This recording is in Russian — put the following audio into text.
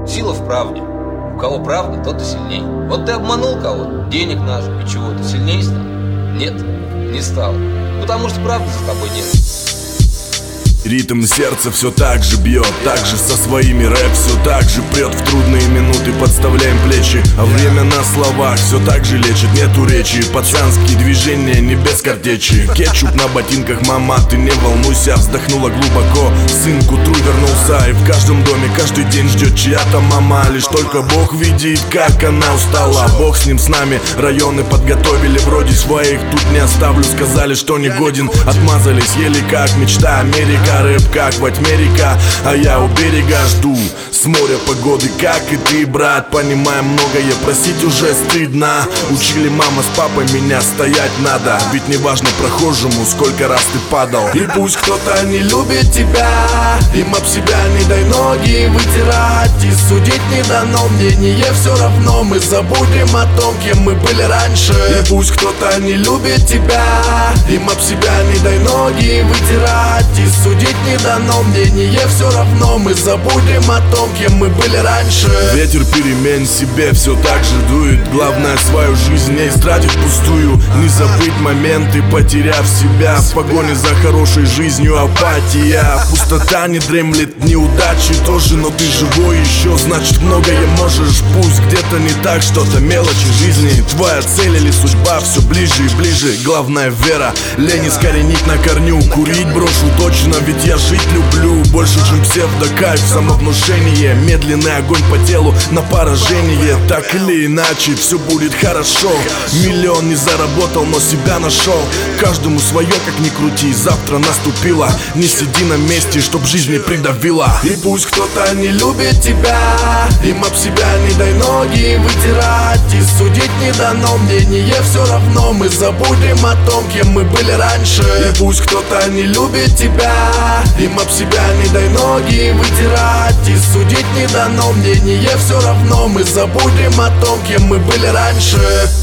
Сила в правде. У кого правда, тот и сильней. Вот ты обманул кого-то, денег нажил и чего, ты сильней стал? Нет, не стал. Потому что правды за тобой нет. Ритм сердца все так же бьет, так же со своими рэп все так же прет. В трудные минуты подставляем плечи, а время на словах все так же лечит. Нету речи, пацанские движения не без картечи. Кетчуп на ботинках, мама, ты не волнуйся. Вздохнула глубоко, сын к утру вернулся. И в каждом доме каждый день ждет чья-то мама. Лишь только Бог видит, как она устала. Бог с ним, с нами, районы подготовили. Вроде своих тут не оставлю, сказали, что не годен. Отмазались, еле как мечта Америка. Рэп как во тьме река, а я у берега жду с моря погоды, как и ты, брат. Понимаем многое, просить уже стыдно. Учили мама с папой, меня стоять надо. Ведь не важно прохожему, сколько раз ты падал. И пусть кто-то не любит тебя, им об себя не дай ноги вытирать. И судить не дано, мнение все равно. Мы забудем о том, кем мы были раньше. И пусть кто-то не любит тебя, им об себя не дай ноги вытирать. И судить не дано, мнение все равно. Мы забудем о том, кем мы были раньше. Ветер перемен себе все так же дует. Главное свою жизнь не истратить пустую. Не забыть моменты, потеряв себя. В погоне за хорошей жизнью апатия. Пустота не дремлет, неудачи тоже. Но ты живой еще, значит многое можешь. Пусть где-то не так, что-то мелочи жизни. Твоя цель или судьба все ближе и ближе. Главное вера, лень искоренить на корню. Курить брошу точно, ведь я жить люблю. Больше, чем псевдокайф, самовнушение. Медленный огонь по телу на поражение. Так или иначе, все будет хорошо. Миллион не заработал, но себя нашел. Каждому свое, как ни крути, завтра наступило. Не сиди на месте, чтоб жизнь не придавила. И пусть кто-то не любит тебя, им об себя не дай ноги вытирать. И судить не дано, мнение все равно. Мы забудем о том, кем мы были раньше. И пусть кто-то не любит тебя, им об себя не дай ноги вытирать. И судить не дано, мнение все равно. Мы забудем о том, кем мы были раньше.